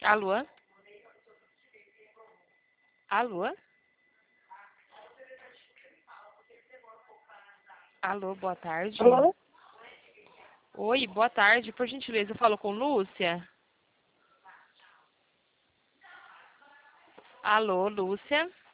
Alô? Alô? Alô, boa tarde. Alô? Oi, boa tarde. Por gentileza, eu falo com Lúcia? Alô, Lúcia?